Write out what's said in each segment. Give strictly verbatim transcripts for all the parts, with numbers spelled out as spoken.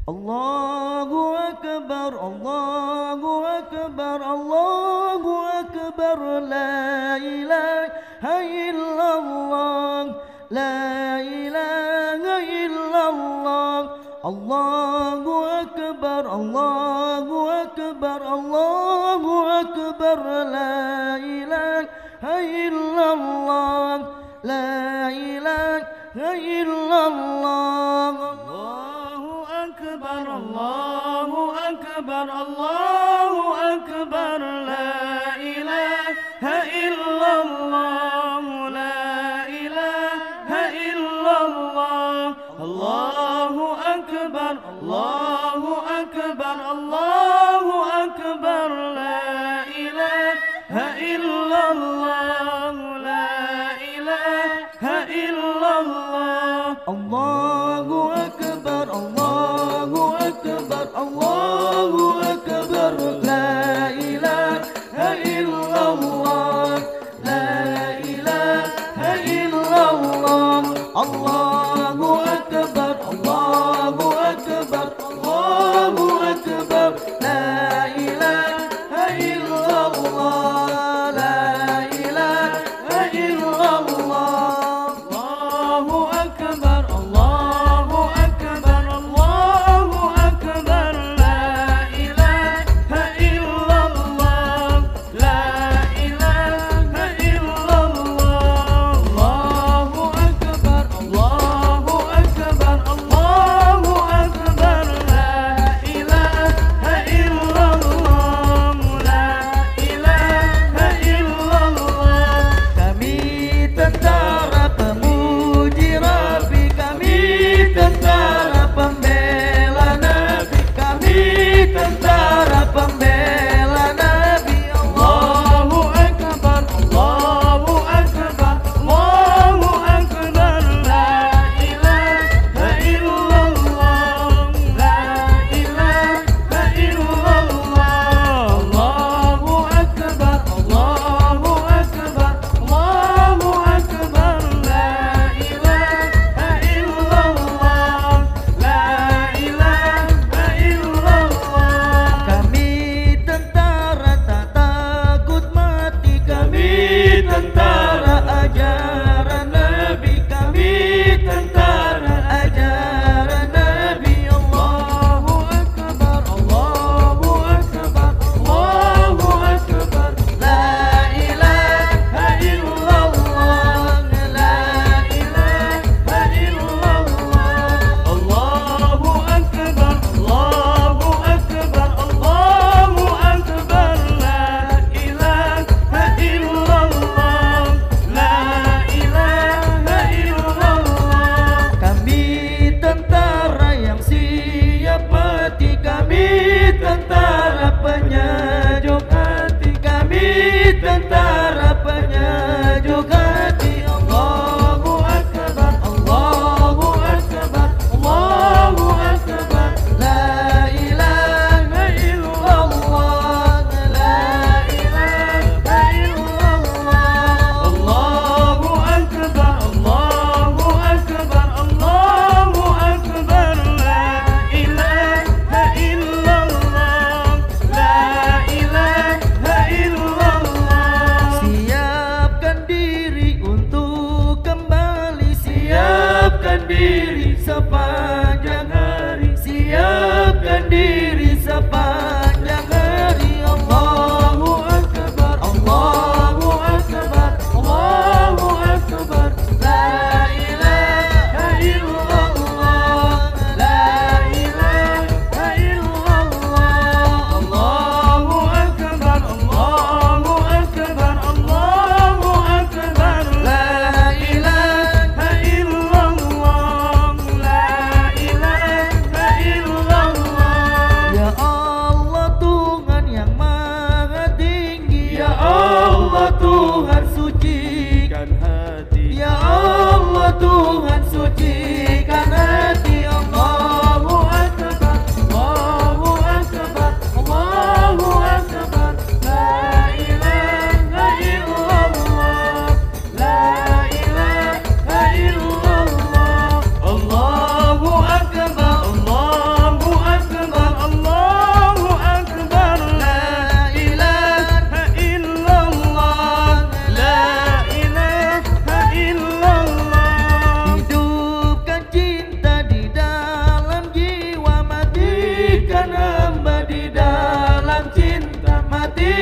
Allahu Akbar, Allahu Akbar, Allahu Akbar, la ilaha illallah, la ilaha illallah. Allahu Akbar, Allahu Akbar, Allahu Akbar, la ilaha illallah, la ilaha illallah. Allahu Akbar, Allahu Akbar, Allahu Akbar, la ilaha illallah, la ilaha illallah. Allahu Akbar, Allahu Akbar, Allahu Akbar, la ilaha illallah, la ilaha illallah. Allahu Akbar, Allahu Akbar, Allahu Akbar, la ilaha illallah, la ilaha illallah. Allahu Akbar, Allahu Akbar, Allahu Akbar, la ilaha illallah, la ilaha illallah. Allahu Akbar, Allahu Akbar.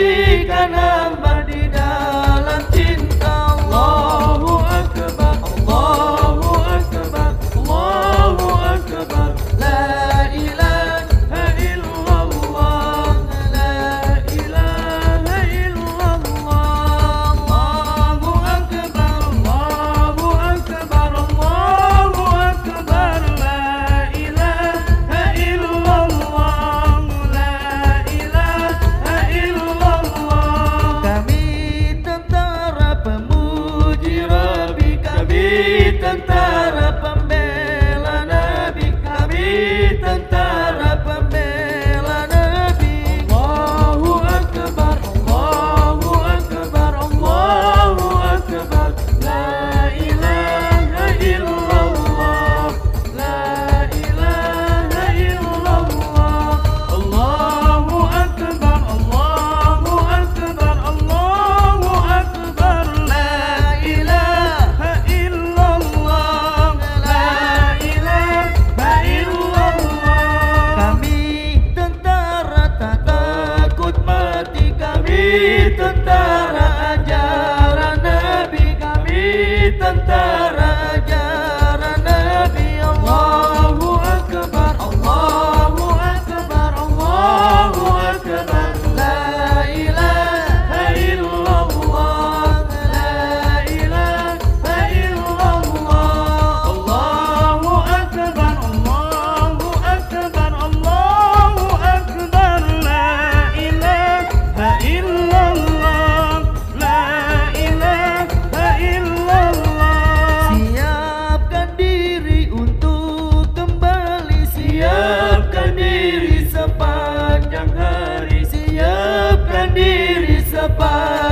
jadikan hamba di dalam cinta. Allahu Akbar, Allahu Akbar, Allahu Akbar. La ilaha illallah, la ilaha illallah. Allahu Akbar, Allahu Akbar, Allahu Akbar. La ilaha illallah, la ilaha illallah. Kami tentara pemuji Rabbi, kami tentara pembela Nabi, kami tentara pembela Nabi. Allahu Akbar, Allahu Akbar, Allahu Akbar. La ilaha illallah, la ilaha illallah. Allahu Akbar, Allahu Akbar, Allahu Akbar. La ilaha illallah, la ilaha illallah. Kami tentara tak takut mati, kami tentara ajaran Nabi, kami tentara ajaran Nabi. Allahu Akbar, Allahu Akbar, Allahu Akbar. La ilaha illallah, la ilaha illallah. Allahu Akbar, Allahu Akbar, Allahu Akbar. La ilaha illallah, la ilaha illallah. Siapkan diri untuk kembali, siapkan diri sepanjang hari, siapkan diri sepanjang